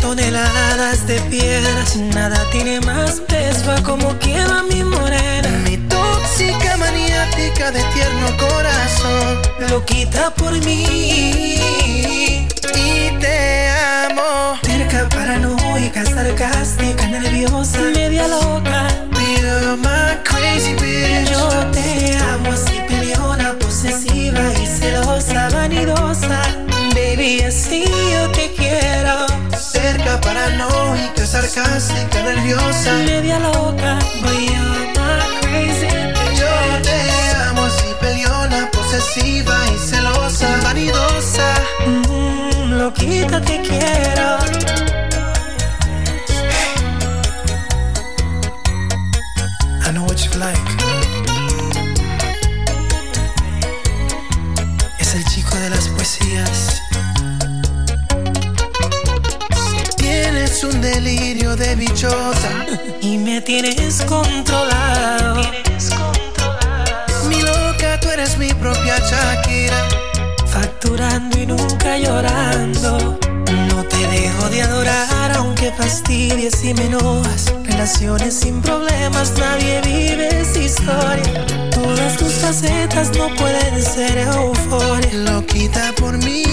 toneladas de piedras. Nada tiene más peso a como quema mi morena. Mi tóxica maniática de tierno corazón, loquita por mí y te amo. Terca, paranoica, sarcástica, nerviosa, media loca. You're my crazy bitch. Yo te amo así, peleona, posesiva y celosa, vanidosa. Baby, así yo te quiero. Cerca, paranoica, sarcástica, nerviosa, media loca. Boy, you're my crazy bitch. Yo te amo así, peleona, posesiva y celosa, vanidosa. Loquita te quiero. I know what you like. Es el chico de las poesías. Tienes un delirio de bichota y me tienes controlado. Mi loca, tú eres mi propia Shakira. Facturando y nunca llorando. No te dejo de adorar aunque fastidies y me enojas. Relaciones sin problemas, nadie vive esa historia. Todas tus facetas no pueden ser euforia. Loquita por mí.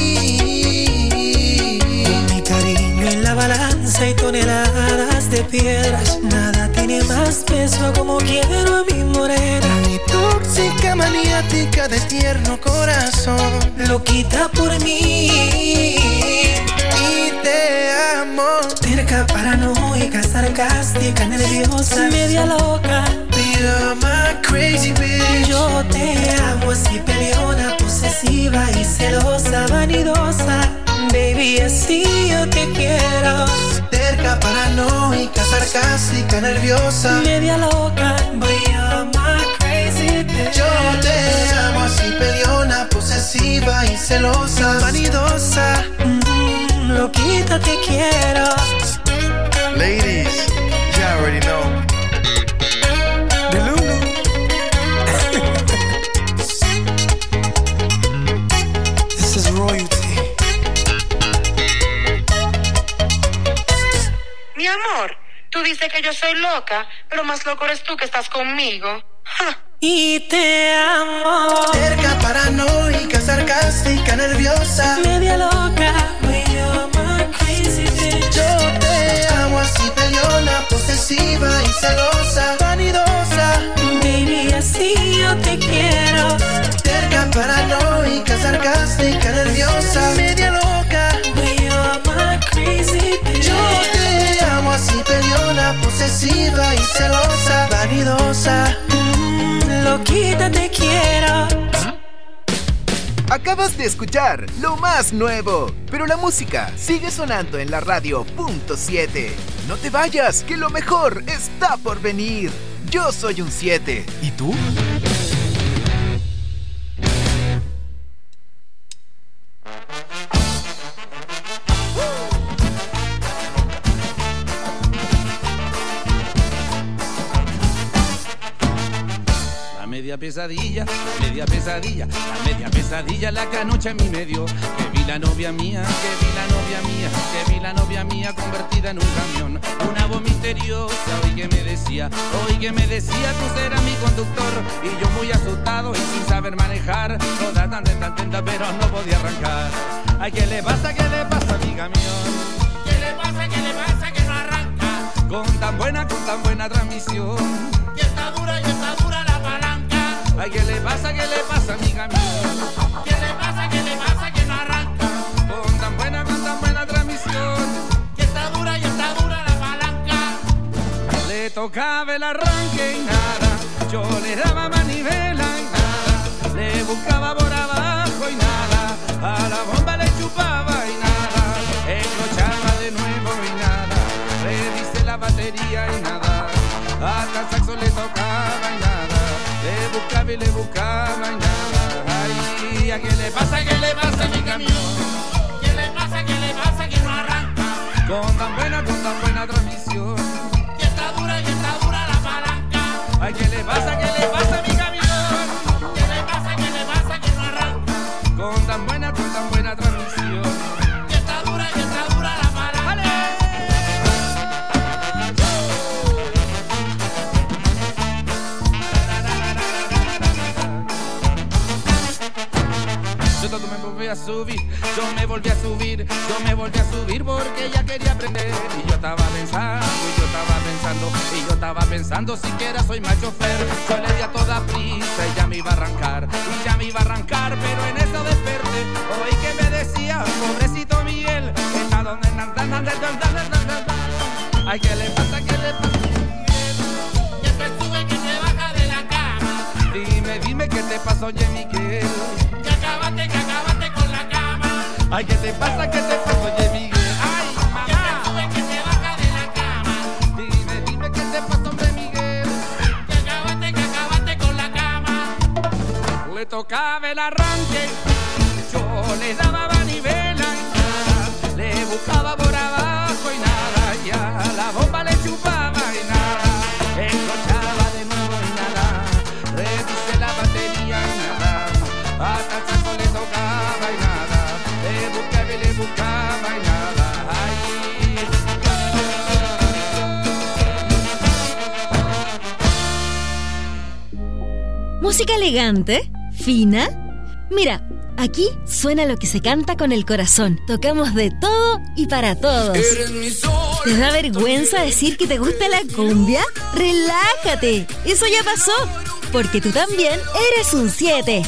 Con mi cariño en la balanza y toneladas de piedras. Nada tiene más peso como quiero a mi morena. Mi tóxica maniática de tierno corazón, loquita por mí y te amo. Terca, paranoica, sarcástica, nerviosa, media loca. You're my crazy bitch. Yo te amo así, peleona, posesiva y celosa, vanidosa. Baby, así yo te quiero. Terca, paranoica, sarcástica, nerviosa, media loca. Boy, you're my crazy bitch. Yo te amo así, peleona, posesiva y celosa, vanidosa. Loquita te quiero. Ladies, you already know. De Lulu. This is royalty. Mi amor, tú dices que yo soy loca, pero más loco eres tú que estás conmigo. Y te amo. Terca, paranoica, sarcástica, nerviosa, media loca. Boy, you're my crazy bitch. Yo te amo así, peleona, posesiva y celosa, vanidosa. Baby, así yo te quiero. Terca, paranoica, sarcástica, nerviosa, media loca. Boy, you're my crazy bitch. Yo te amo así, peleona, posesiva y celosa, vanidosa. Loquita te quiero. Acabas de escuchar lo más nuevo, pero la música sigue sonando en la radio .7. No te vayas, que lo mejor está por venir. Yo soy un 7. ¿Y tú? Media pesadilla, la media pesadilla, la canocha en mi medio. Que vi la novia mía, que vi la novia mía, que vi la novia mía convertida en un camión. Una voz misteriosa, hoy que me decía, tú serás mi conductor. Y yo muy asustado y sin saber manejar, toda tan tenta, pero no podía arrancar. Ay, ¿qué le pasa a mi camión? ¿Qué le pasa que no arranca? Con tan buena transmisión. Y está dura la palanca. Ay, ¿qué le pasa a mi camión? ¿Qué le pasa que no arranca? Con tan buena transmisión. Que está dura la palanca. Le tocaba el arranque y nada. Yo le daba manivela y nada. Le buscaba por abajo y nada. A la bomba le chupaba y nada. Encrochaba de nuevo y nada. Revisé la batería y nada. Hasta el saxo le tocaba y nada. Le buscaba y nada. Ay, ¿a qué le pasa a mi camión? ¿Qué le pasa que no arranca? Con tan buena transmisión. Que está dura la palanca. Ay, ¿qué le pasa a mi camión? ¿Qué le pasa que no arranca? Con tan buena transmisión. Que está dura la palanca. ¡Ale! Yo me volví a subir porque ella quería aprender. Y yo estaba pensando, siquiera soy mal chofer. Yo le di a toda prisa y ya me iba a arrancar, pero en eso desperté. Oí que me decía, pobrecito Miguel, está donde ay, ¿qué le pasa? Que te sube, que te baja de la cama. Dime, ¿qué te pasó, oye, Miguel? Que acabaste con la cama. Ay, ¿qué te pasa, oye, Miguel? Ay, mamá. Que te sube, que te baja de la cama. Dime, ¿qué te pasó, hombre, Miguel? Que acabaste con la cama. Le tocaba el arranque, yo le daba manivela y nada, le buscaba por abajo y nada, y a la bomba le chupaba y nada, enganchaba de nuevo y nada, reduce la batería y nada, hasta el saco le tocaba y nada, le buscaba y nada, ay. Música elegante, fina. Mira, aquí suena lo que se canta con el corazón. Tocamos de todo y para todos. ¿Te da vergüenza decir que te gusta la cumbia? ¡Relájate! Eso ya pasó, porque tú también eres un 7.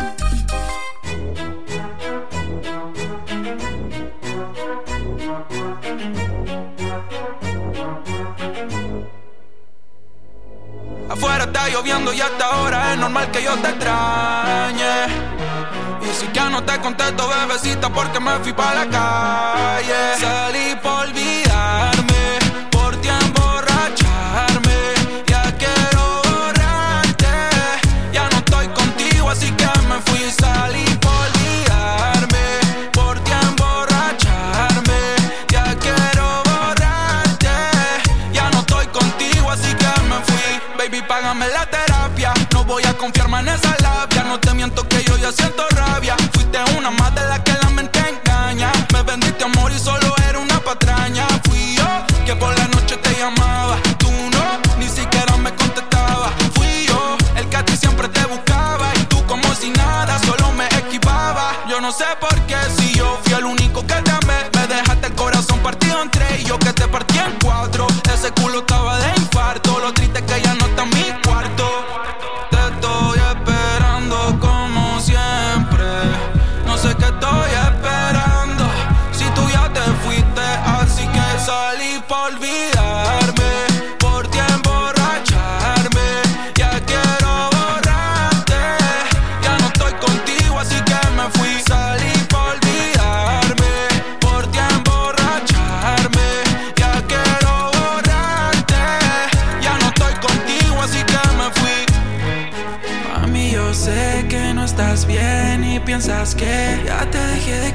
Afuera está lloviendo y hasta ahora es normal que yo te extrañe. Y si ya no te contesto, bebecita, porque me fui pa' la calle. Salí por olvidarme, por ti emborracharme. Ya quiero borrarte, ya no estoy contigo, así que me fui. Salí por olvidarme, por ti emborracharme. Ya quiero borrarte, ya no estoy contigo, así que me fui. Baby, págame la terapia, no voy a confiarme en esa labia. No te miento que yo ya siento rabia. Fuiste una más de la que la mente engaña. Me vendiste amor y solo era una patraña. Fui yo que por la noche te llamaba, tú no, ni siquiera me contestabas. Fui yo el que a ti siempre te buscaba y tú como si nada, solo me esquivaba. Yo no sé por qué, si yo fui el único que te amé, me dejaste el corazón partido en tres y yo que te partí en cuatro. Ese culo estaba de infarto, lo triste es que ya no está en mi cuarto. Te estoy esperando como siempre, no sé qué estoy esperando, si tú ya te fuiste, así que salí por olvidarme, por ti emborracharme. Ya quiero borrarte, ya no estoy contigo, así que me fui. Salí por olvidarme, por ti emborracharme. Ya quiero borrarte, ya no estoy contigo, así que me fui. Mami, yo sé que no estás bien y piensas que ya te dejé de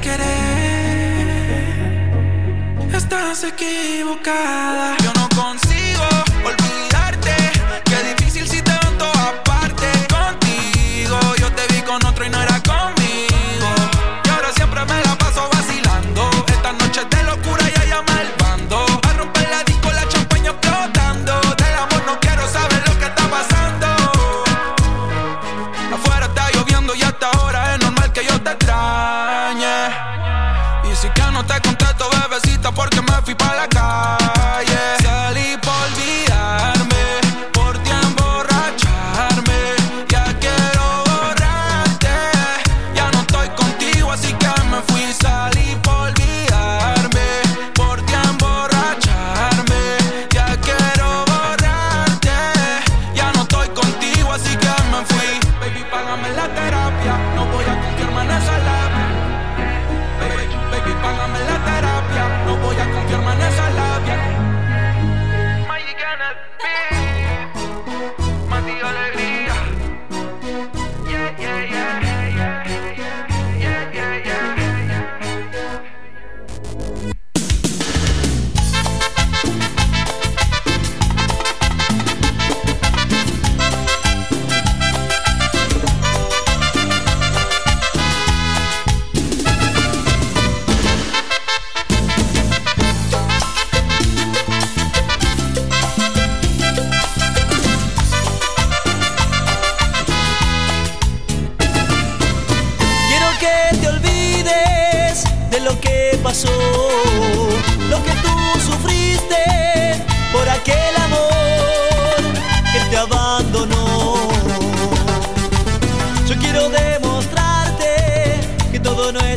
querer. Estás equivocada, yo no consigo olvidarte. Qué difícil si te veo en todas partes. Contigo yo te vi con otro y no era conmigo. Y ahora siempre me la paso vacilando. Esta noche de locura ya llama el bando. A romper la disco, la champaña explotando. Del amor no quiero saber lo que está pasando. Afuera está lloviendo y hasta ahora es normal que yo te extrañe. Y si que no te contesto, bebecita, porque me fui pa' la calle. Salí por olvidarme, por ti emborracharme. Ya quiero borrarte, ya no estoy contigo, así que me fui. Salí por olvidarme, por ti emborracharme. Ya quiero borrarte, ya no estoy contigo, así que me fui. Baby, págame la terapia, no voy a confiarme en esa labia. Baby, págame la terapia, no voy a confiarme en esa labia.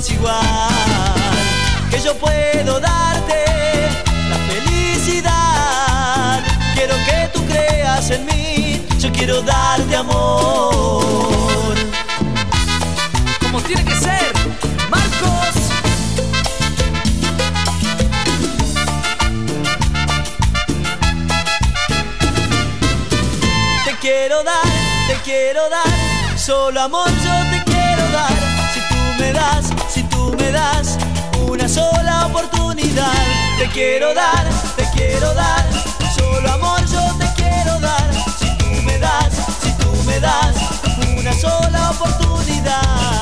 es igual. Que yo puedo darte la felicidad. Quiero que tú creas en mí, yo quiero darte amor. Como tiene que ser, Marcos. Te quiero dar, solo amor yo te quiero dar. Si tú me das una sola oportunidad. Te quiero dar, solo amor yo te quiero dar. Si tú me das una sola oportunidad.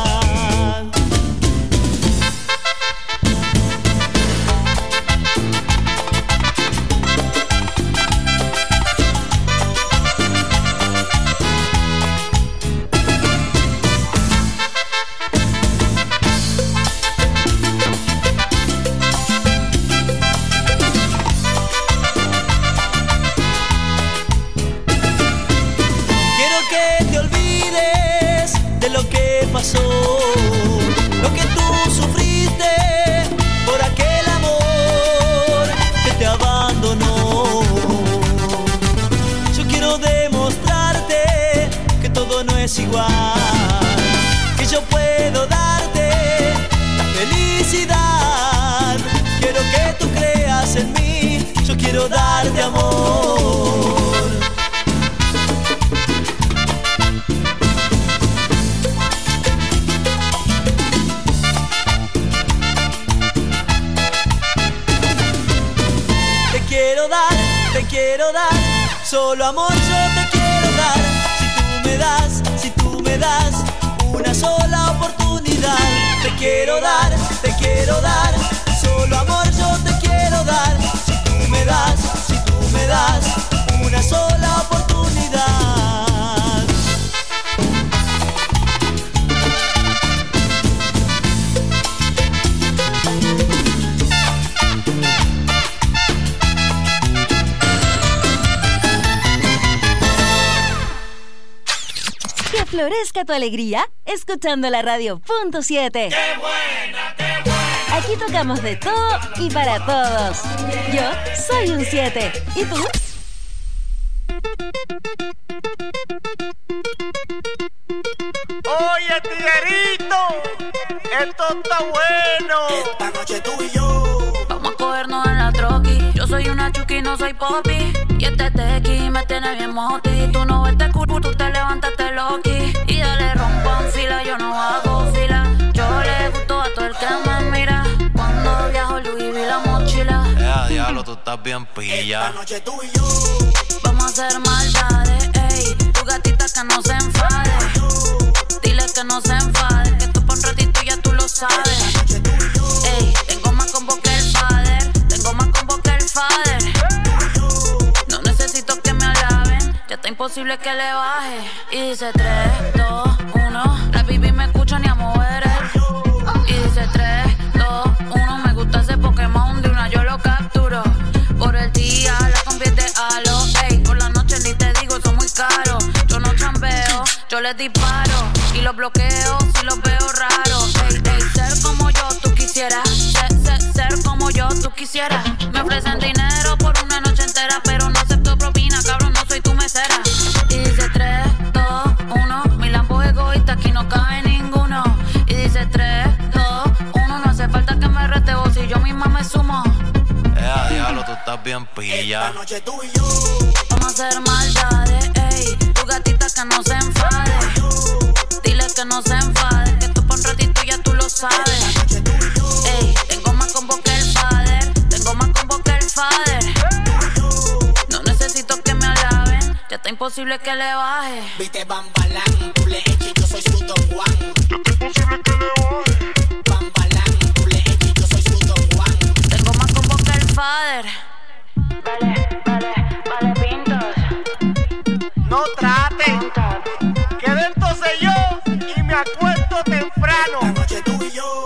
Lo que tú sufriste por aquel amor que te abandonó. Yo quiero demostrarte que todo no es igual, que yo puedo darte la felicidad. Quiero que tú creas en mí, yo quiero darte amor. Te quiero dar, solo amor yo te quiero dar. Si tú me das una sola oportunidad. Te quiero dar, solo amor yo te quiero dar. Si tú me das una sola oportunidad. Florezca tu alegría escuchando la radio .7. ¡Qué buena, qué buena! Aquí tocamos de todo y para todos. Yo soy un 7. ¿Y tú? Oye, tiguerito, esto está bueno. Esta noche tú y yo vamos a cogernos en la troqui. Yo soy una chuki, no soy popi. Y este tequi me tiene bien moti. Tú no ves culo, tú te levantaste loqui. Y dale rompan fila, yo no hago fila. Yo le gusto a todo el que me mira. Cuando viajo Louis vi la mochila. Diablo, tú estás bien pilla. Esta noche tú y yo vamos a hacer maldades, ey. Tu gatita que no se enfade. Dile que no se enfade, que tú por un ratito ya tú lo sabes. Ey, tengo más combo que el fader. Tengo más combo que el fader. No necesito que me alaben, ya está imposible que le baje. Y dice 3, 2, 1. La baby me escucha ni a mover el. Y dice 3, 2, 1. Me gusta ese Pokémon, de una yo lo capturo. Por el día la convierte a lo. Ey, por la noche ni te digo, son muy caros. Yo no chambeo, yo les disparo. Y los bloqueo si los veo raros. Ey, ey, ser como yo tú quisieras. Ser como yo tú quisieras. Me ofrecen dinero por una noche entera, pero no acepto propina, cabrón, no soy tu mesera. Y dice 3, 2, 1. Mi Lambo es egoísta, aquí no cabe ninguno. Y dice 3, 2, 1. No hace falta que me rete vos, si yo misma me sumo. Diablo, tú estás bien pilla. esta noche tú y yo vamos a hacer maldades, ey. Tu gatita que no se enfade. Dile que no se enfade, que tú por un ratito ya tú lo sabes. Ey, tengo más combo que el fader. Tengo más combo que el fader. No necesito que me alaben, ya está imposible que le baje. viste Bambalán, tú le eches, yo soy su Don Juan. Ya está imposible que le baje. Bambalán, tú le eches, yo soy su Don Juan. Tengo más combo que el fader. Vale, pintos. No trate, que de entonces yo y me acuesto temprano. Esta noche tú y yo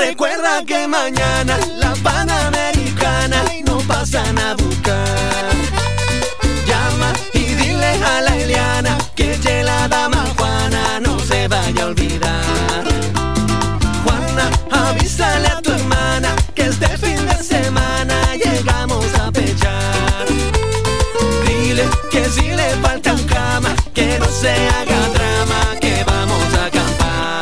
Recuerda que mañana la Panamericana y no pasan a buscar. Llama y dile a la Eliana que la dama Juana no se vaya a olvidar. Juana, avísale a tu hermana que este fin de semana llegamos a pechar. Dile que si le faltan cama, que no se haga drama, que vamos a acampar.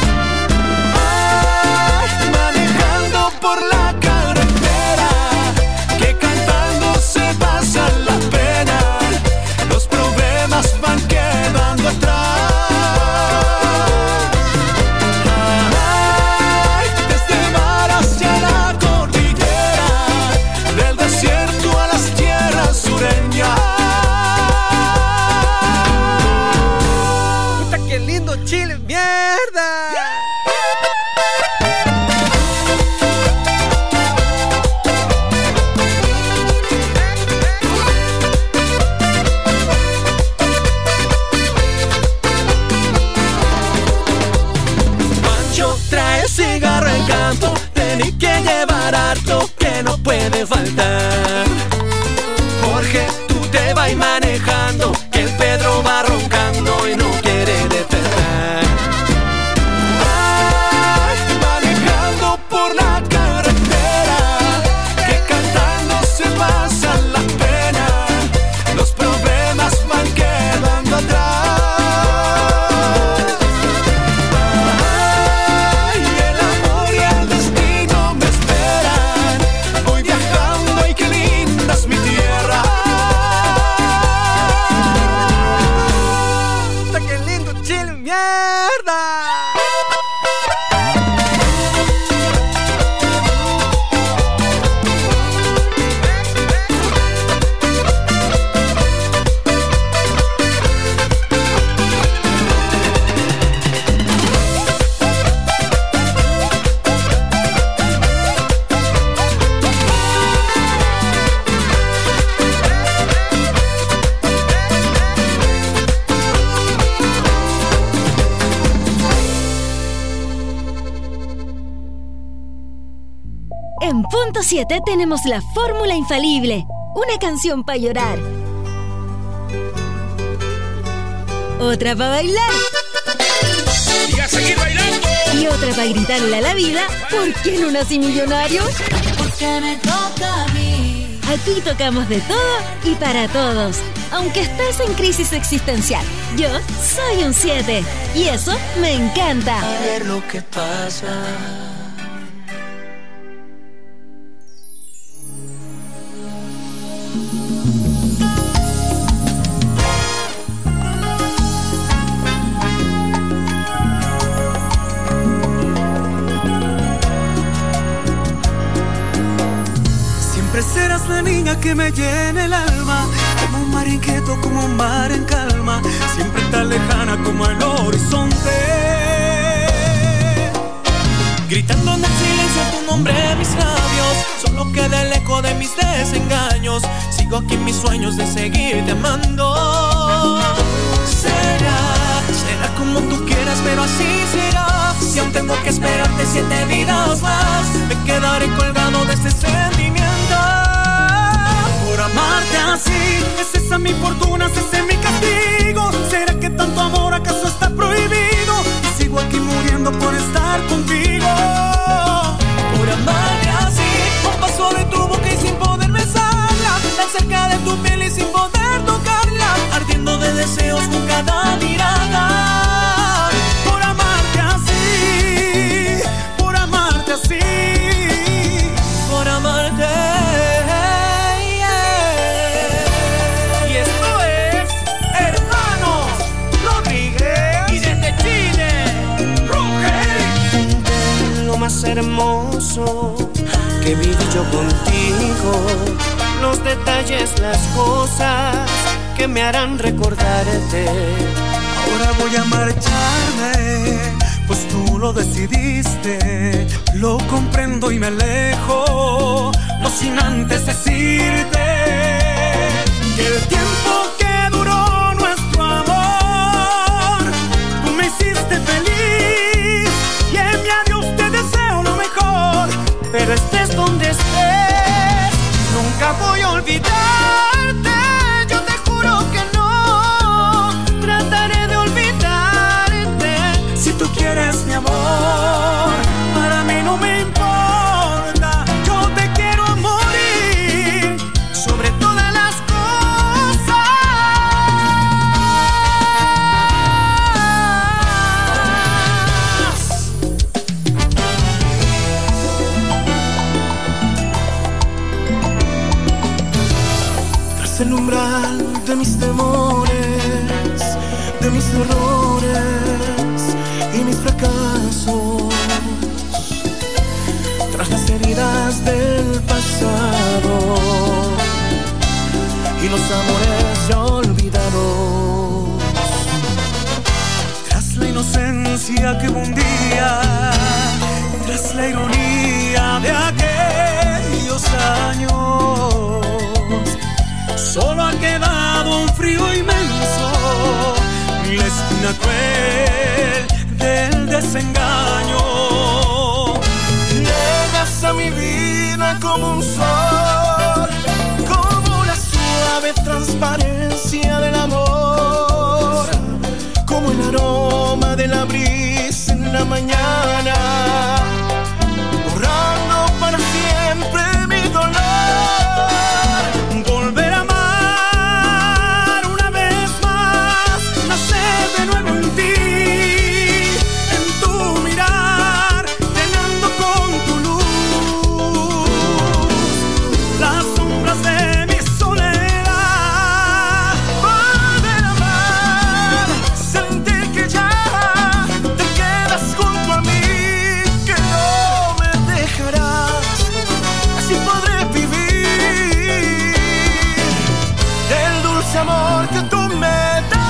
Ay, manejando por la carretera, que cantando se pasa la pena. Los problemas van quedando atrás. Ay, desde el mar hacia la cordillera, del desierto a las tierras sureñas. ¡Puta, qué lindo Chile, mierda! Trae cigarro en campo, tenés que llevar harto que no puede faltar. Jorge, tú te vas manejando, que el Pedro va roncando y no quiere despertar. Ay, manejando por la carretera, que cantando se pasan las penas. Los problemas van quedando atrás. En Punto 7 tenemos la fórmula infalible. Una canción para llorar. Otra para bailar. ¡Y a seguir bailando! Y otra para gritarle a la vida: ¿por qué no nací millonario? Porque me toca a mí. Aquí tocamos de todo y para todos. Aunque estés en crisis existencial, yo soy un 7. Y eso me encanta. A ver lo que pasa. Serás la niña que me llena el alma, como un mar inquieto, como un mar en calma, siempre tan lejana como el horizonte. Gritando en el silencio tu nombre en mis labios, solo queda el eco de mis desengaños. Sigo aquí en mis sueños de seguirte amando. Será como tú quieras, pero así será. Si aún tengo que esperarte 7 vidas más, me quedaré colgado de este sentimiento. Por amarte así, es esa mi fortuna, es ese mi castigo. ¿Será que tanto amor acaso está prohibido? Y sigo aquí muriendo por estar contigo. Por amarte así, un paso de tu boca y sin poder besarla, tan cerca de tu piel y sin poder tocarla, ardiendo de deseos con cada mirada. Por amarte así, por amarte así, por amarte. Y esto es Hermanos Rodríguez y desde Chile, Roger. Lo más hermoso que viví yo contigo, los detalles, las cosas que me harán recordarte. Ahora voy a marcharme, pues tú lo decidiste. Lo comprendo y me alejo, no sin antes decirte que el tiempo que duró nuestro amor, tú me hiciste feliz, y en mi adiós te deseo lo mejor. pero estés donde estés, nunca voy a olvidarte. Yo te juro que no trataré de olvidarte. Si tú quieres mi amor, para mí no me importa. Yo te quiero morir sobre todas las cosas. Tras el umbral de mis temores, de mis errores y mis fracasos, tras las heridas del pasado y los amores ya olvidados, tras la inocencia que hubo un día, tras la ironía de aquellos años, solo ha quedado un frío inmenso, la espina cruel del desengaño. Llegas a mi vida como un sol, como la suave transparencia del amor, como el aroma de la brisa en la mañana, borrando para siempre mi dolor. Volver a amar una vez más, nacer de nuevo en ti, en tu mirar, llenando con tu luz las sombras de mi soledad. Volver a amar, sentir que ya te quedas junto a mí, que no me dejarás, así podré vivir del dulce amor que tú me das.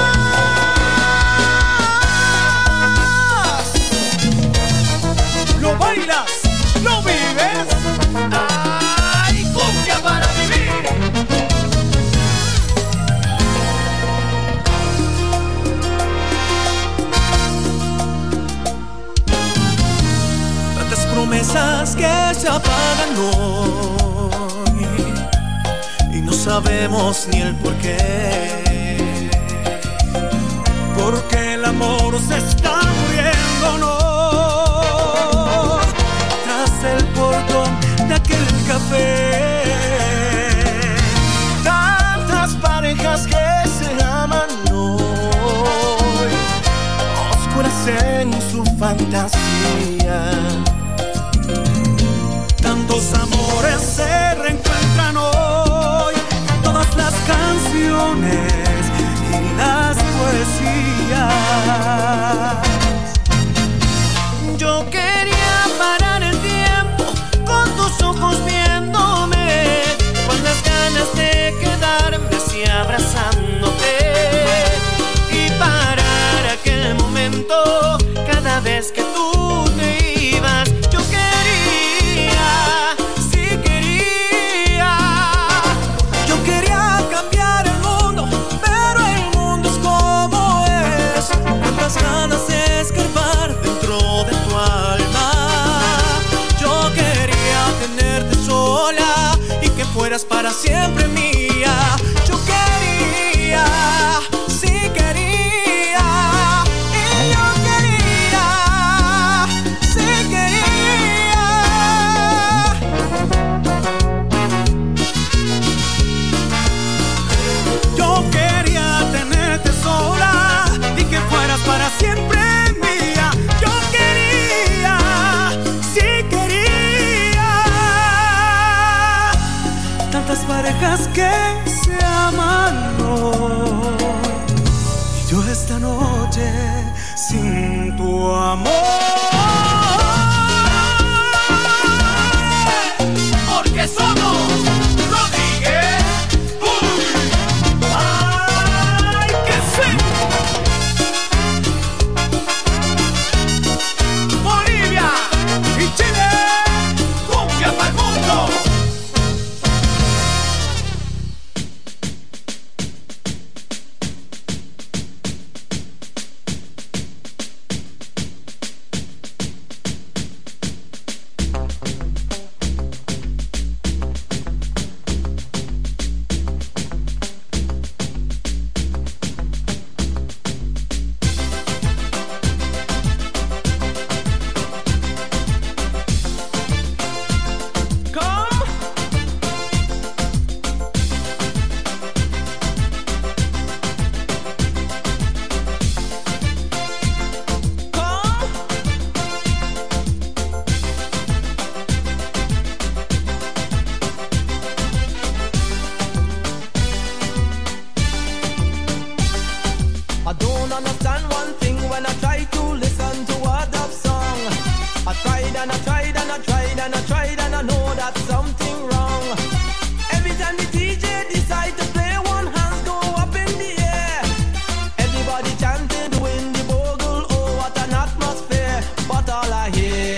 Lo bailas, lo vives. ¡Ay, cumbia para vivir! Tantas promesas que se apagan hoy y no sabemos ni el porqué, porque el amor se está muriendo, no. Tras el portón de aquel café, tantas parejas que se aman hoy, oscuras en su fantasía. Tantos amores se reencuentran hoy, todas las canciones y las poesías. Yo quería parar el tiempo con tus ojos viéndome, con las ganas de quedarme así abrazándote y parar aquel momento cada vez que tú te ibas. Yo quería, sí quería, yo quería cambiar el mundo, pero el mundo es como es. Cuántas ganas de escarbar dentro de tu alma. Yo quería tenerte sola y que fueras para siempre mía. Yo quería, sí quería, y yo quería, sí quería. Yo quería tenerte sola y que fueras para siempre mía. Yo quería, sí quería. Tantas parejas que se aman hoy, y yo esta noche sin tu amor. Porque somos Rodríguez. ¡Ay, que sí! Bolivia y Chile, cumbia para el mundo. and I tried and I know that something wrong. Every time the DJ decide to play, one hands go up in the air. Everybody chanting to win the bogle. Oh, what an atmosphere! But all I hear.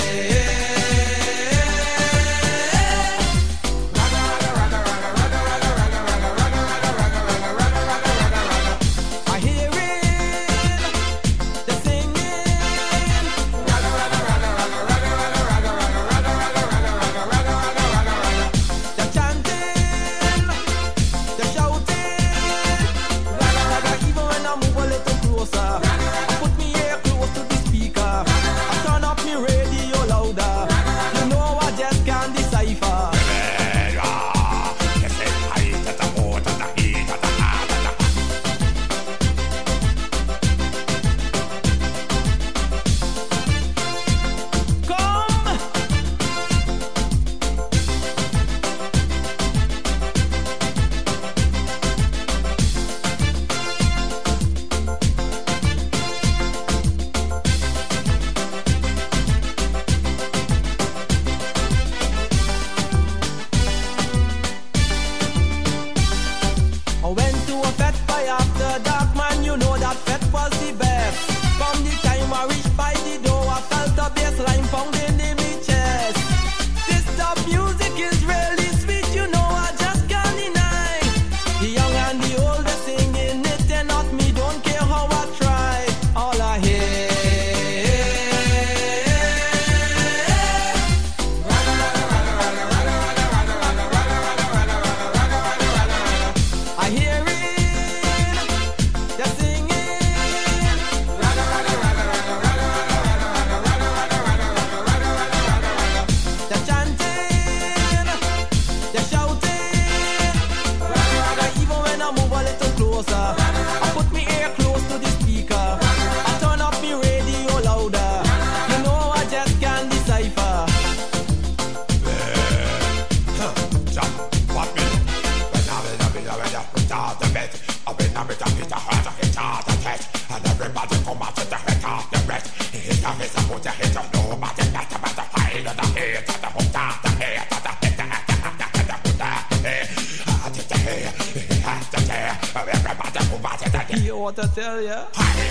What I tell ya?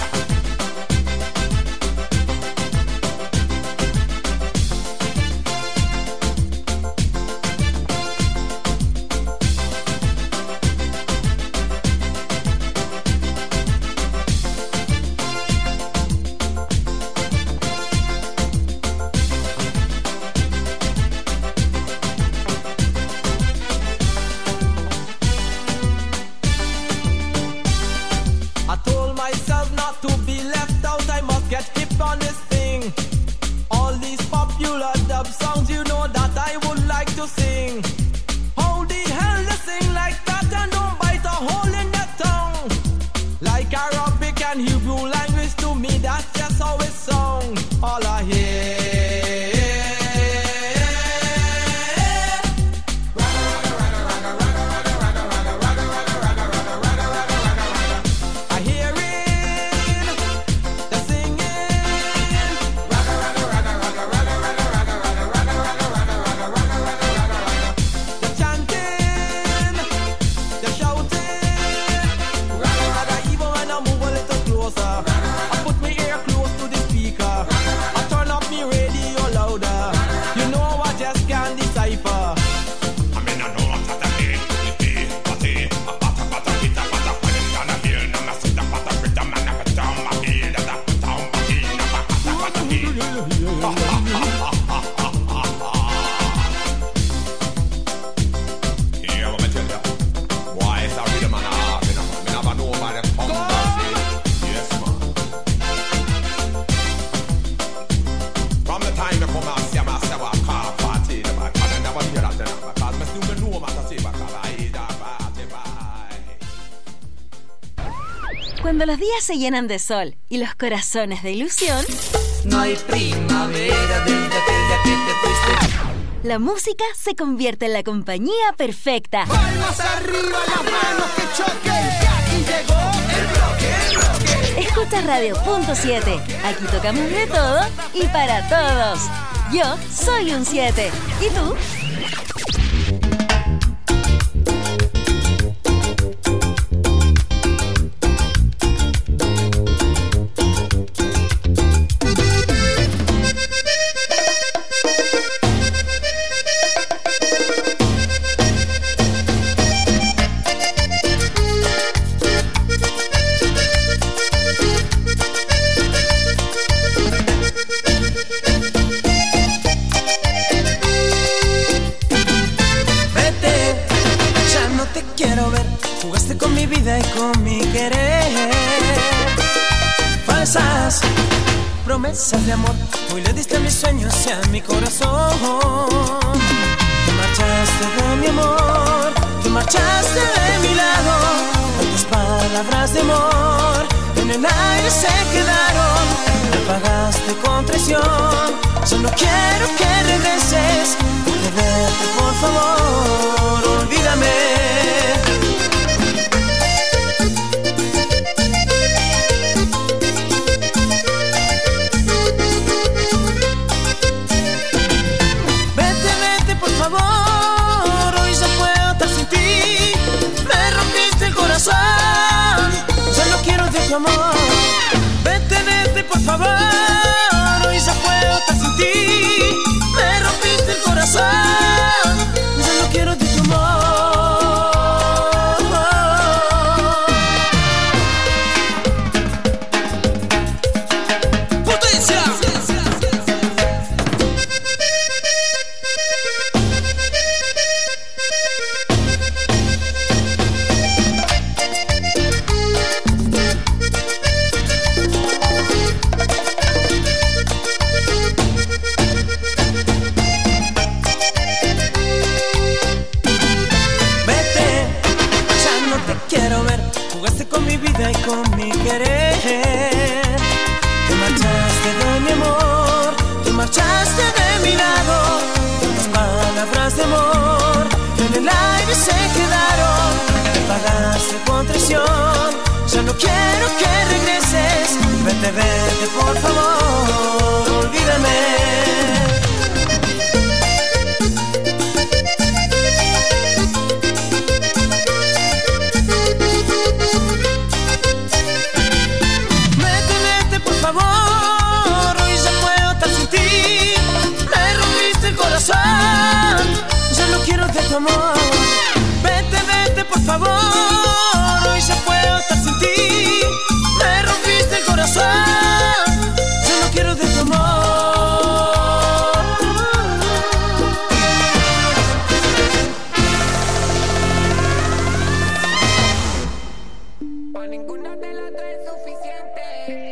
Cuando los días se llenan de sol y los corazones de ilusión, no hay primavera desde aquel día que te fuiste. La música se convierte en la compañía perfecta. Palmas arriba, las manos que choquen, que aquí llegó el bloque. Escucha Radio.7. Aquí tocamos de todo y para todos. Yo soy un 7. ¿Y tú? Promesas de amor, hoy le diste a mis sueños y a mi corazón. Te marchaste de mi amor, te marchaste de mi lado. Tantas palabras de amor en el aire se quedaron. Me pagaste con traición, solo quiero que regreses. De verte, por favor, olvídame. Solo quiero de tu amor. Vete, vete, por favor. Hoy ya puedo estar sin ti. Me rompiste el corazón. Solo quiero de tu amor. ¡Potencia! Y con mi querer, te marchaste de mi amor, te marchaste de mi lado. Tantas palabras de amor en el aire se quedaron. Me pagaste con traición, ya no quiero que regreses. Vete, vete, por favor, olvídame. Ya no quiero de tu amor. Vete, vete, por favor. Hoy ya puedo estar sin ti. Me rompiste el corazón. Ya no quiero de tu amor. Pa' ninguna de las dos es suficiente.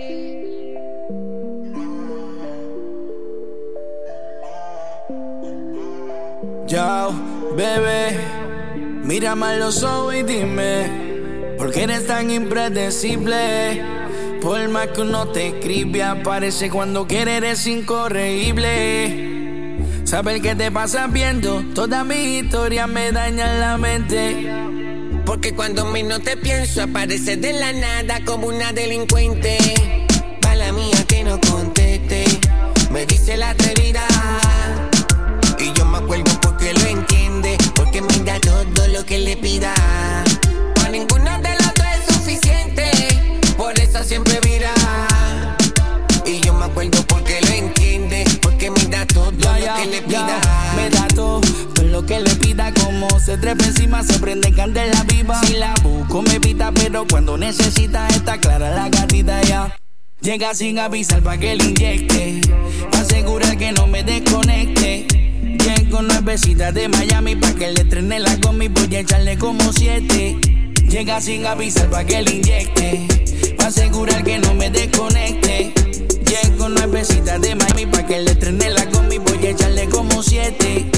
Yo, bebé, mírame a los ojos y dime ¿por qué eres tan impredecible? Por más que uno te escribe, aparece cuando quiere, eres incorregible. Saber qué te pasa viendo toda mi historia me daña la mente. Porque cuando menos te pienso, apareces de la nada como una delincuente. Mala mía que no conteste, me dice la atrevida. Y yo me acuerdo porque lo entiende, porque me da todo lo que le pida. Pa' ninguno de los dos es suficiente, por eso siempre vira. Y yo me acuerdo porque lo entiende, porque me da todo lo que le pida. Me da todo lo que le pida, como se trepa encima, se prende candela viva. Si la busco me evita, pero cuando necesita está clara la gatita ya. Llega sin avisar pa' que le inyecte, pa' asegurar que no me desconecte. Llego nuevecita de Miami pa' que le estrene la combi, voy a echarle como 7. Llega sin avisar pa' que le inyecte, pa' asegurar que no me desconecte. Llego nuevecita de Miami pa' que le estrene la combi, voy a echarle como 7.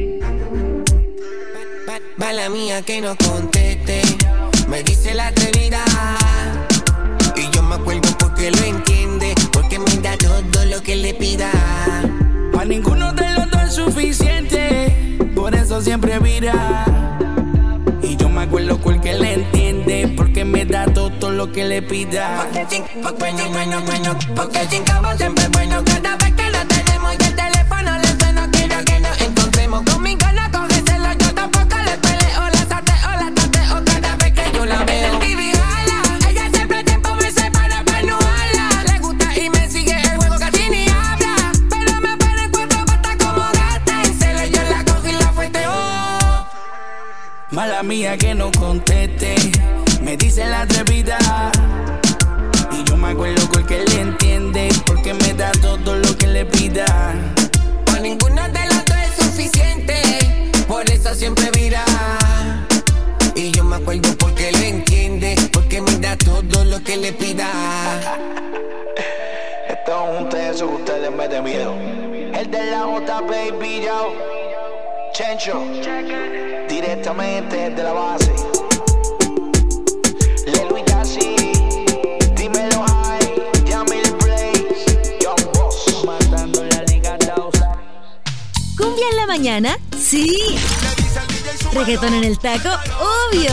Mala mía que no conteste, me dice la atrevida. Y yo me acuerdo porque lo entiende, porque me da todo lo que le pida. Pa' ninguno de los dos es suficiente, por eso siempre vira. Y yo me acuerdo porque le entiende, porque me da todo lo que le pida. Porque sin cabo siempre es bueno, cada vez que lo tenemos y el teléfono mía que no conteste. Me dice la atrevida y yo me acuerdo porque le entiende, porque me da todo lo que le pida. Pa' ninguna de las dos es suficiente, por eso siempre vira. Y yo me acuerdo porque le entiende, porque me da todo lo que le pida. Esto es un tenso que usted les mete miedo. El de la J, baby, yo. Chencho, directamente desde la base. Lelo y Yassi, dímelo high, Yamil Blaze, Young Boss. Matando la Liga 2. ¿Cumbia en la mañana? ¡Sí! ¿Reggaetón en el taco? ¡Obvio!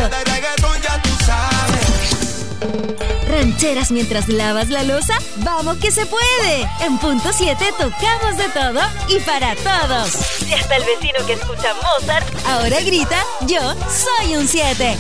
¿Rancheras mientras lavas la loza? ¡Vamos que se puede! En Punto 7 tocamos de todo y para todos. Y hasta el vecino que escucha Mozart ahora grita: yo soy un 7.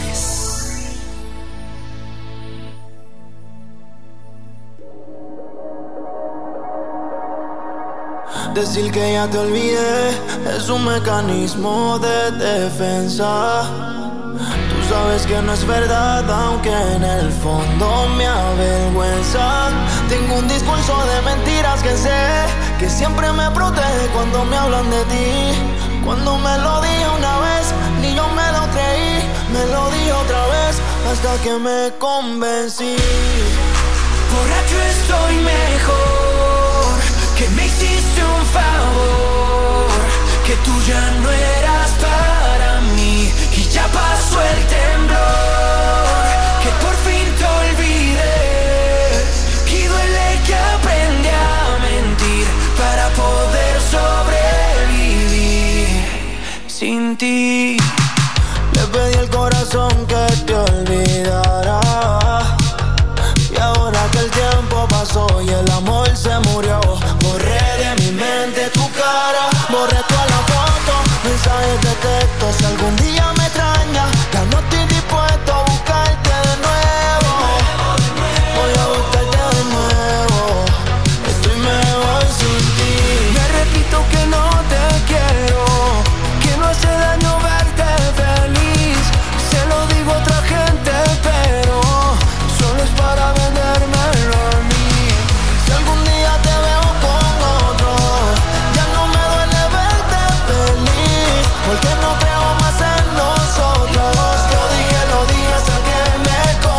Decir que ya te olvidé es un mecanismo de defensa. Tú sabes que no es verdad, aunque en el fondo me avergüenza. Tengo un discurso de mentiras que sé que siempre me protege cuando me hablan de ti. Cuando me lo dije una vez, ni yo me lo creí. Me lo dije otra vez hasta que me convencí. Borracho estoy mejor, que me hiciste un favor, que tú ya no eras para mí y ya pasó el temblor, que por fin te olvidé y duele que aprendí a mentir para poder sobrevivir sin ti. Le pedí al corazón que te olvidara y ahora que el tiempo pasó y el amor se murió, borré de mi mente tu cara, borré toda la foto, mensajes de texto. Si algún día me extrañas, ya no estoy dispuesto a buscarte de nuevo. Voy a buscarte de nuevo. Estoy mejor sin ti. Me repito que no te quiero, que no hace daño verte feliz. Se lo digo a otra gente, pero solo es para vendérmelo a mí. Si algún día te veo con otro, ya no me duele verte feliz, porque no creo más en nosotros. Lo dije hasta que me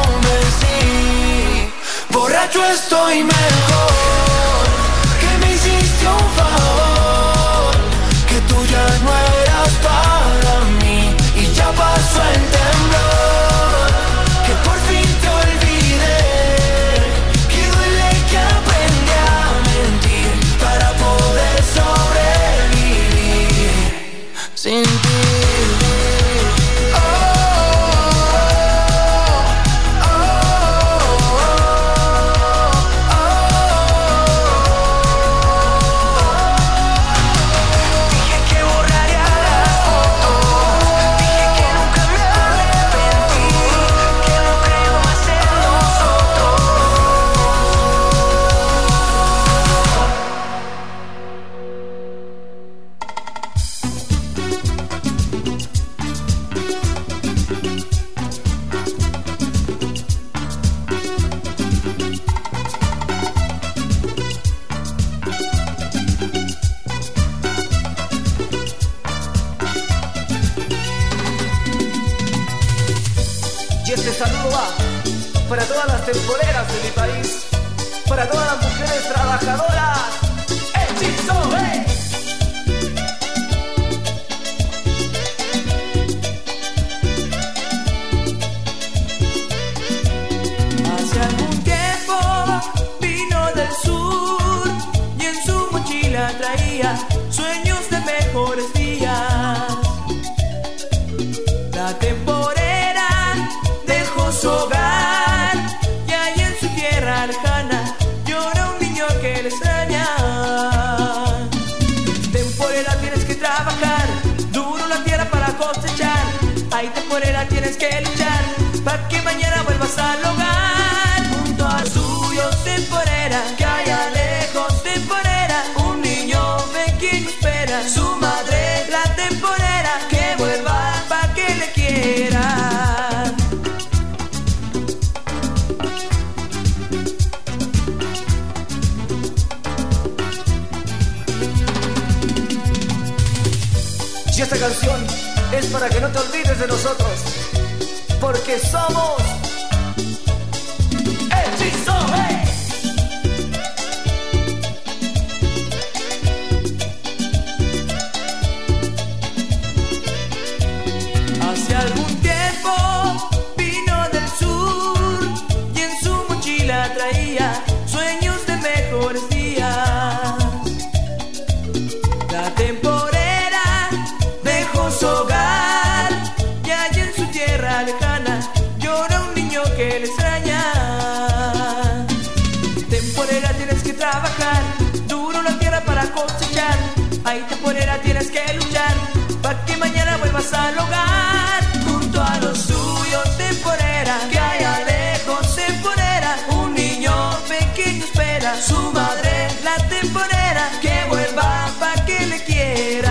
convencí. Borracho estoy mejor, que me hiciste un favor, que tú ya no eras para mí y ya pasó el temblor, que por fin te olvidé, que duele que aprendí a mentir para poder sobrevivir sin ti. Y este saludo va para todas las temporeras de mi país, para todas las mujeres trabajadoras. ¡Hechizo, Hace algún tiempo vino del sur y en su mochila traía sueños de mejores días. La temporera dejó su hogar y ahí en su tierra lejana llora un niño que le extraña. Temporera, tienes que trabajar duro la tierra para cosechar. Ay, temporera, tienes que luchar para que mañana vuelvas al hogar. Junto a suyo, temporera, que allá lejos, temporera, un niño pequeño espera su madre, la temporera, que vuelva pa' que le quiera. Y esta canción es para que no te olvides de nosotros, porque somos Hechizo, hey. Hace algún tiempo vino del sur y en su mochila traía sueños de mejores días. La temporera dejó su hogar y allá en su tierra lejana llora un niño que le extraña. Temporera, tienes que trabajar duro la tierra para cosechar. Ay, temporera, tienes que luchar para que mañana vuelvas al hogar junto a los tuyos. Temporera, que allá lejos, temporera, un niño pequeño espera su madre. La temporera, que vuelva para que le quiera.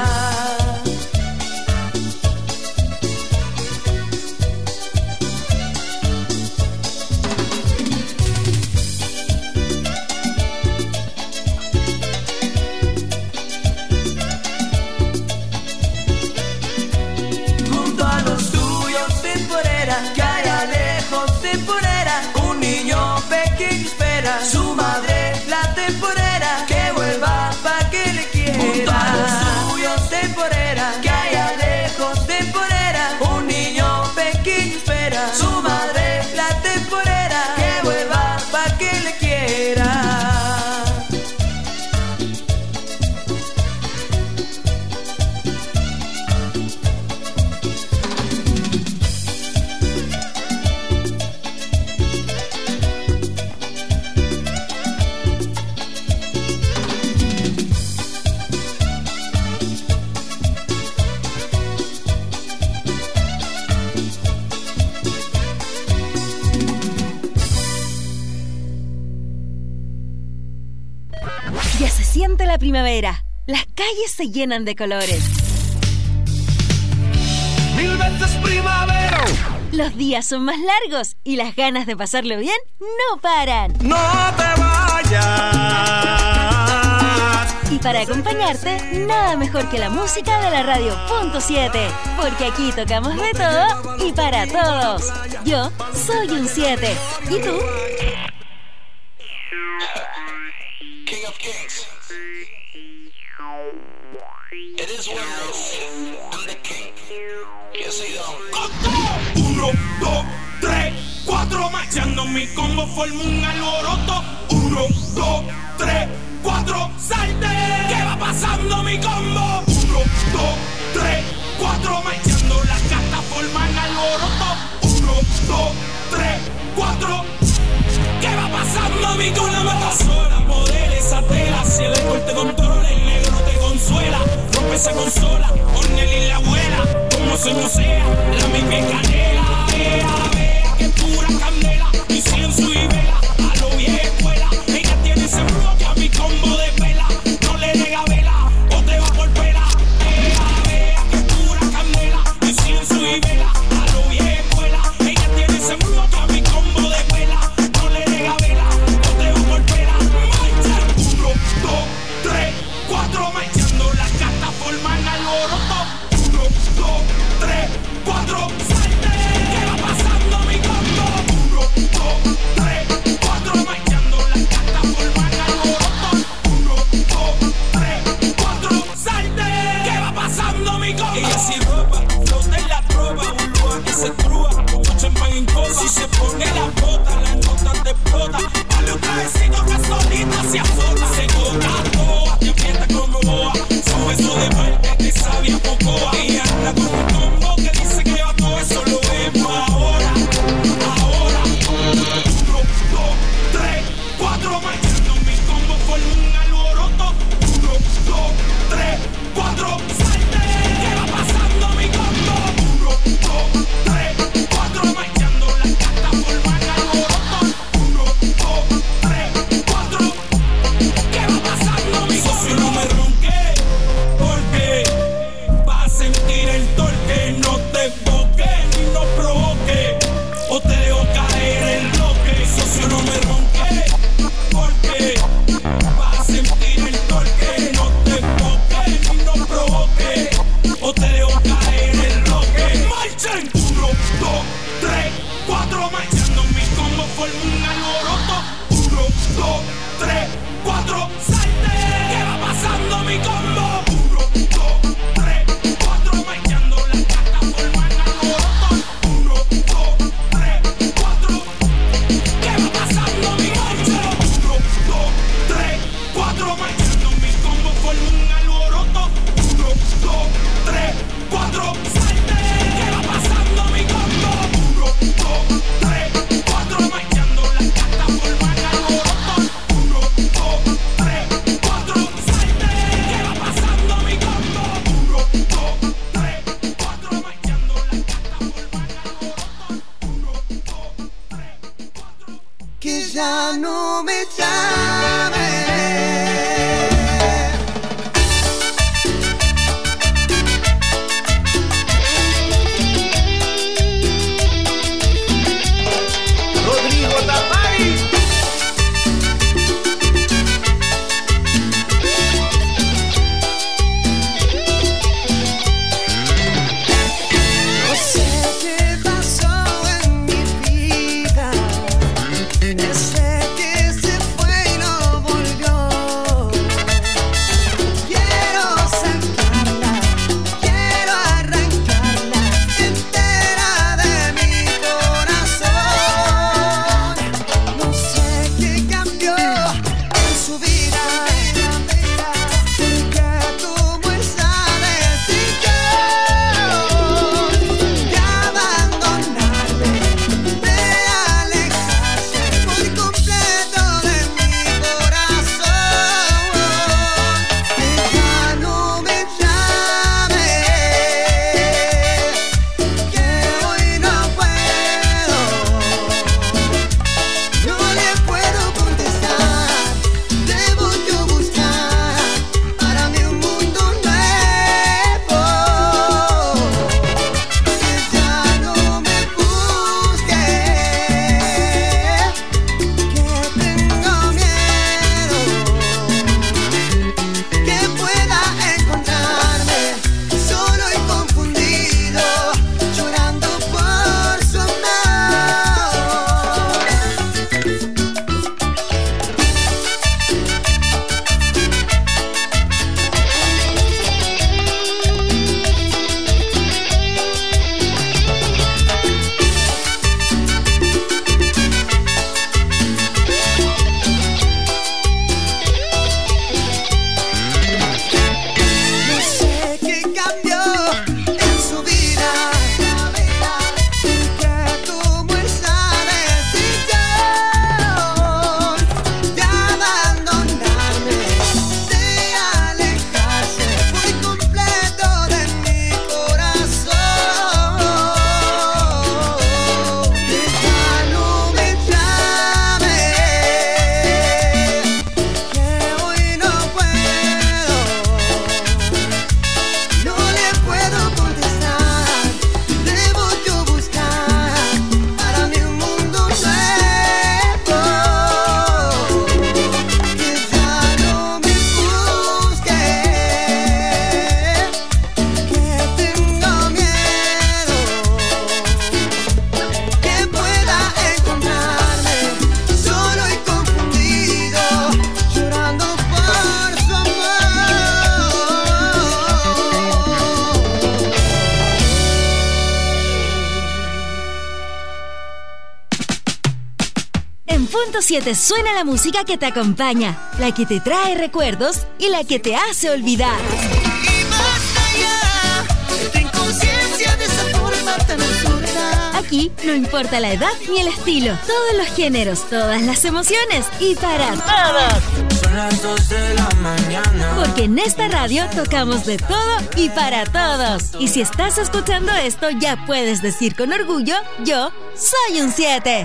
Que allá lejos, temporera, un niño pequeño espera su madre. La temporera, que vuelva pa' que le quiera. Junto a los tuyos, temporera, que allá lejos, temporera, un niño pequeño espera su madre. La temporera, que vuelva pa' que le quiera. Ya se siente la primavera. Las calles se llenan de colores. Mil veces primavera. Los días son más largos y las ganas de pasarlo bien no paran. No te vayas. Y para acompañarte, nada mejor que la música de la radio .7. Porque aquí tocamos de todo y para todos. Yo soy un 7. ¿Y tú? King of Kings. It is what it is. I'm the king. Yes, I don't. 1, 2, 3, 4, marchando mi combo forma un alboroto. 1, 2, 3, 4, salte. ¿Qué va pasando mi combo? 1, 2, 3, 4, marchando las cartas forman alboroto. 1, 2, 3, 4. ¿Qué va pasando mi con la mata sola? Poder esa tela, si el alcohol te controla, el negro te consuela. Rompe esa consola, Ornel y la abuela. Como se musea, la mi pie canela. Vea, que pura candela, incienso y vela. A lo vieja escuela, ella tiene ese bloque a mi combo de pela. No le nega vela, o te va por pela. Vea, que pura candela, incienso y vela. A lo vieja escuela, ella tiene ese bloque a mi combo de pela. 4 marchando las cartas forman alboroto. 1, 2, 3, 4, salte. ¿Qué va pasando mi combo? 1, ya no me llames. Punto 7 suena la música que te acompaña, la que te trae recuerdos y la que te hace olvidar. Y más allá, ten conciencia de esa forma tan absurda. Aquí no importa la edad ni el estilo, todos los géneros, todas las emociones y para todos. Son las 2 de la mañana. Porque en esta radio tocamos de todo y para todos. Y si estás escuchando esto, ya puedes decir con orgullo, yo soy un 7.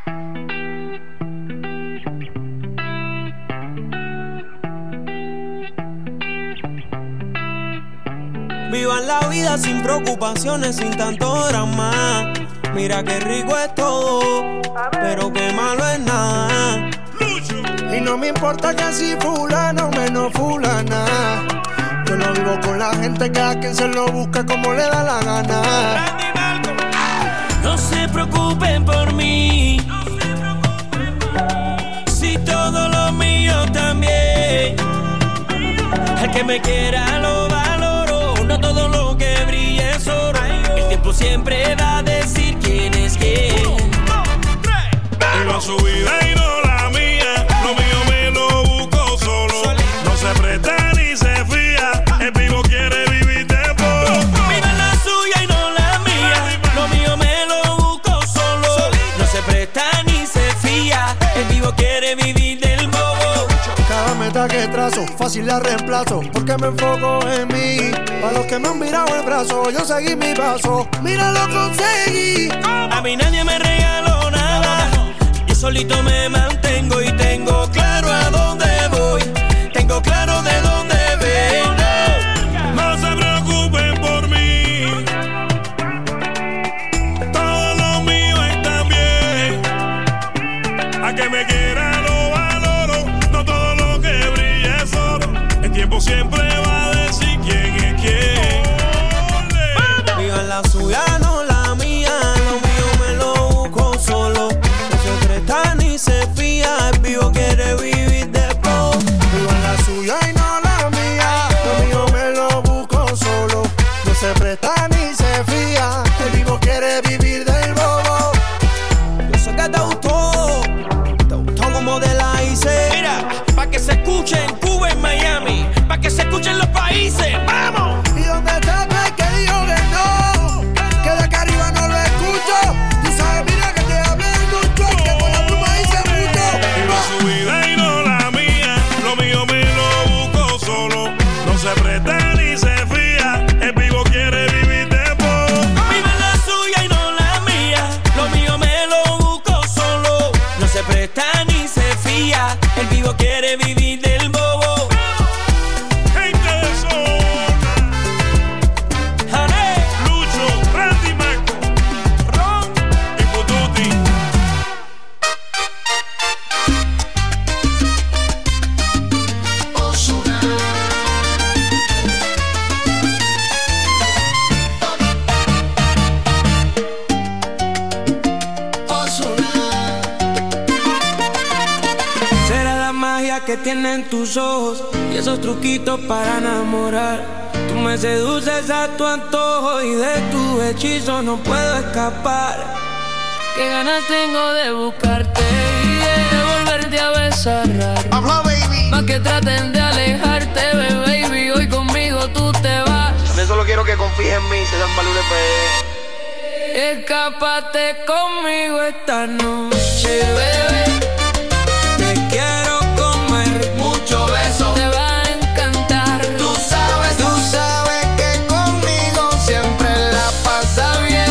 Vivan la vida sin preocupaciones, sin tanto drama. Mira qué rico es todo, pero qué malo es nada. Y no me importa que si fulano menos fulana. Yo no vivo con la gente que a quien se lo busca como le da la gana. No se preocupen por mí, si todo lo mío también. El que me quiera lo valoro, no todo lo que brilla es oro. El tiempo siempre va a decir quién es quién. Viva su vida y no la mía, lo mío me lo busco solo. No se presta ni se fía, el vivo quiere vivir de poco. Viva la suya y no la mía, lo mío me lo busco solo. No se presta ni se fía, el vivo quiere vivir del bobo. Cada meta que trazo, fácil la reemplazo, porque me enfoco en mí. Para los que me han mirado el brazo, yo seguí mi paso, mira lo conseguí. A mí nadie me regaló nada, yo solito me mantengo. tengo y tengo claro a dónde voy. Tengo claro de dónde vengo. No se preocupen por mí. Todo lo mío está bien. A que me quiera lo valoro. No todo lo que brilla es oro. El tiempo siempre va a decir quién es quién. Vivan la suya, no la mía. Lo mío me lo busco solo. No se presta ni se fía. El vivo quiere vivir de poco. Vivan la suya y no la mía. Lo mío me lo busco solo. No se presta ni se fía. El vivo quiere vivir del bobo. Yo sé que te gustó como de la hice. Mira, pa' que se escuche en Cuba, en Miami, pa' que se escuchen los países, ¡vamos! ¿Y dónde está tú? Que digo que no, que de acá arriba no lo escucho. Tú sabes, mira que te hablé mucho, que con la pluma hice mucho. Viva su vida y no la mía. Lo mío me lo busco solo. No se presta ni se fía. El vivo quiere vivir de poco. Viva la suya y no la mía. Lo mío me lo busco solo. No se presta ni se fía. El vivo quiere vivir del bobo. Gente de zona. Jané, Lucho, Randy Marco, Ron y Pututi. Ozuna. Ozuna. Será la magia que tienen tus ojos y esos truquitos para enamorar. Tú me seduces a tu antojo y de tu hechizo no puedo escapar. Qué ganas tengo de buscarte y de volverte a besar. Habla, baby. Más que traten de alejarte, baby, hoy conmigo tú te vas. También solo quiero que confíes en mí, se dan valores, Escápate conmigo esta noche, bebé. Te quiero comer, Mucho beso te va a encantar. Tú sabes que conmigo siempre la pasa bien.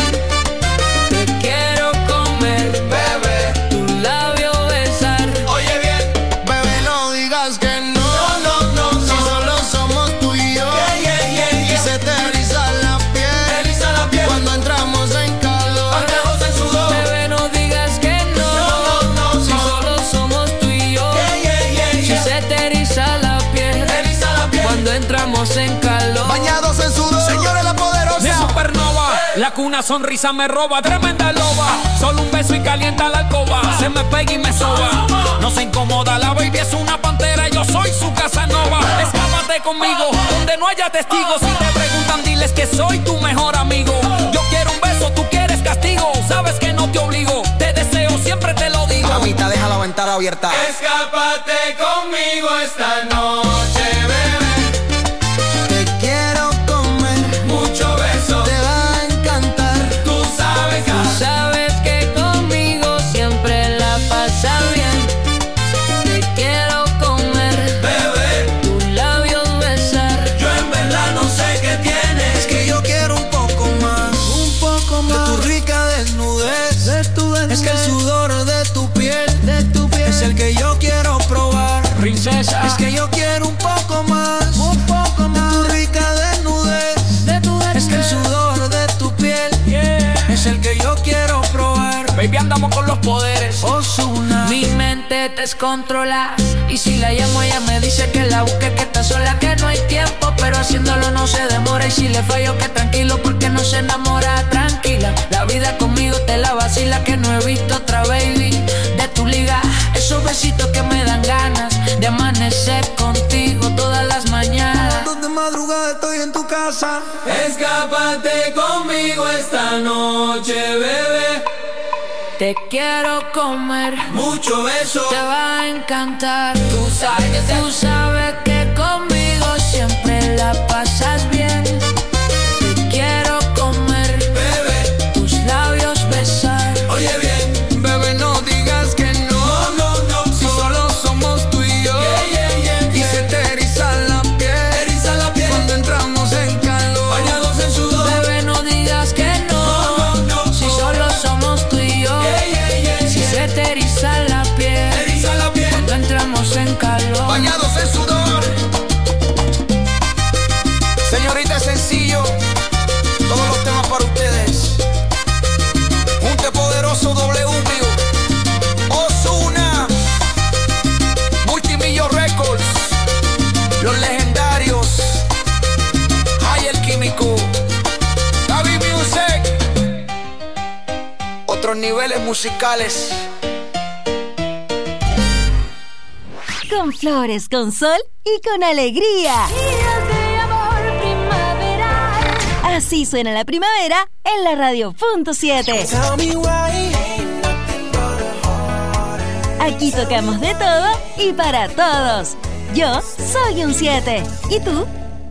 Te quiero comer, Bebé, tus labios besar. oye bien, bebé, no digas que no. No, Si solo somos tú y yo. Y se te eriza la piel cuando entramos en calor. Andamos en sudor. Bebé, no digas que no. Si solo somos tú y yo. Si se te eriza la piel cuando entramos en calor. Bañados en sudor. Señores, la Mi poderosa. supernova, la que una sonrisa me roba, tremenda loba. Solo un beso y calienta la alcoba. Se me pega y me soba. No se incomoda, la baby es una pantera. Yo soy su Casanova. Escápate conmigo, donde no haya testigos. Si te preguntan, diles que soy tu mejor amigo. Yo quiero un beso, tú quieres castigo. Sabes que no te obligo, te deseo, siempre te lo digo. Mamita, deja la ventana abierta. Escápate conmigo esta noche, bebé. Te quiero comer. Mucho beso Te va a encantar. tú sabes que conmigo siempre la pasa bien. Te quiero comer, bebé. tus labios besar. Yo en verdad no sé qué tienes. Es que yo quiero un poco más de tu rica desnudez. Es que el sudor de tu piel es el que yo quiero probar. Princesa, Es que yo quiero un poco más de tu rica desnudez. Es que el sudor de tu piel es el que yo quiero probar. Baby, andamos con los poderes. Ozuna. mi mente te descontrola. Y si la llamo, ella me dice que la busque, que está sola, que no hay tiempo. Pero haciéndolo no se demora. Y si le fallo, que tranquilo, porque no se enamora. Tranquila, la vida conmigo te la vacila. Que no he visto otra baby de tu liga. Esos besitos que me dan ganas de amanecer contigo todas las mañanas. De madrugada estoy en tu casa. Escápate conmigo esta noche, bebé. Te quiero comer, Mucho beso. te va a encantar. Tú sabes que conmigo siempre la pasas bien. Te quiero comer, Bebé, tus labios besar. oye bien. Bebé, no digas que no. No. Si solo somos tú y yo. Y se te eriza la piel cuando entramos en calor. Bañados en sudor. Bebé, no digas que no. Si solo somos tú y yo. Si se te eriza la piel Señorita, sencillo, todos los temas para ustedes. Junte Poderoso W, Ozuna, Multimillo Records, Los Legendarios, Hay el Químico, Gaby Music, otros niveles musicales. Con flores, con sol y con alegría. Así suena la primavera en la Radio.7. Aquí tocamos de todo y para todos. Yo soy un 7. ¿Y tú?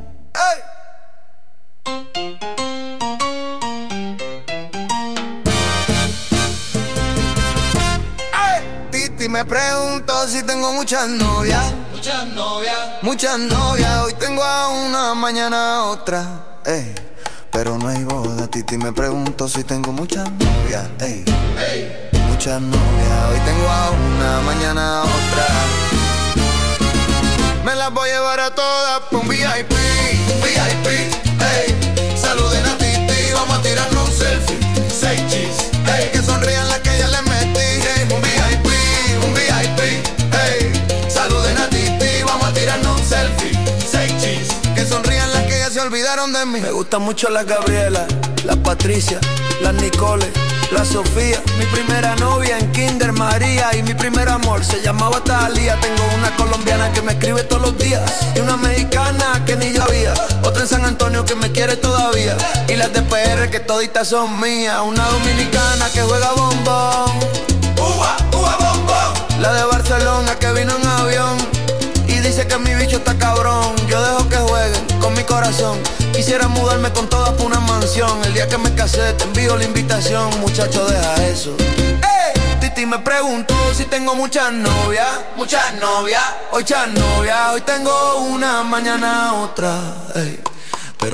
Titi me pregunto si tengo muchas novias. Muchas novias. Hoy tengo a una, mañana a otra. Pero no hay boda. Titi me pregunto si tengo muchas novias. Muchas novias. Hoy tengo a una, mañana a otra. Me las voy a llevar a todas pa' un VIP. Saluden a Titi, vamos a tirarnos un selfie. 6 cheese, que sonrían las que ya les metí. Un VIP, saluden a Titi, vamos a tirarnos un selfie. 6 cheese, que sonrían las que ya se olvidaron de mí. Me gustan mucho las Gabriela, las Patricia, las Nicole, la Sofía. Mi primera novia en Kinder María. Y mi primer amor se llamaba Talía. Tengo una colombiana que me escribe todos los días y una mexicana que ni yo había. Otra en San Antonio que me quiere todavía. Y las de PR que toditas son mías. Una dominicana que juega bombón. Uva bombón. La de Barcelona que vino en avión y dice que mi bicho está cabrón. Yo dejo que jueguen con mi corazón. Quisiera mudarme con todas por una mansión. El día que me casé te envío la invitación. Muchacho, deja eso. Titi me preguntó si tengo muchas novias. Hoy tengo una, mañana otra.